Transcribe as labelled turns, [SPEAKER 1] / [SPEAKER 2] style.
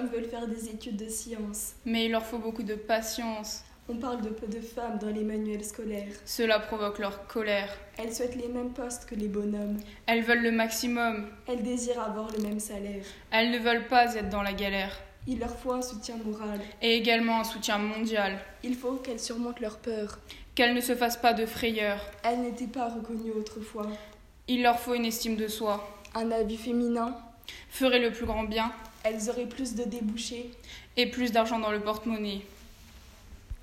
[SPEAKER 1] femmes veulent faire des études de sciences.
[SPEAKER 2] Mais il leur faut beaucoup de patience.
[SPEAKER 1] On parle de peu de femmes dans les manuels scolaires.
[SPEAKER 2] Cela provoque leur colère.
[SPEAKER 1] Elles souhaitent les mêmes postes que les bonhommes.
[SPEAKER 2] Elles veulent le maximum.
[SPEAKER 1] Elles désirent avoir le même salaire.
[SPEAKER 2] Elles ne veulent pas être dans la galère.
[SPEAKER 1] Il leur faut un soutien moral.
[SPEAKER 2] Et également un soutien mondial.
[SPEAKER 1] Il faut qu'elles surmontent leur peur.
[SPEAKER 2] Qu'elles ne se fassent pas de frayeur.
[SPEAKER 1] Elles n'étaient pas reconnues autrefois.
[SPEAKER 2] Il leur faut une estime de soi.
[SPEAKER 1] Un avis féminin.
[SPEAKER 2] Ferait le plus grand bien.
[SPEAKER 1] Elles auraient plus de débouchés.
[SPEAKER 2] Et plus d'argent dans le porte-monnaie.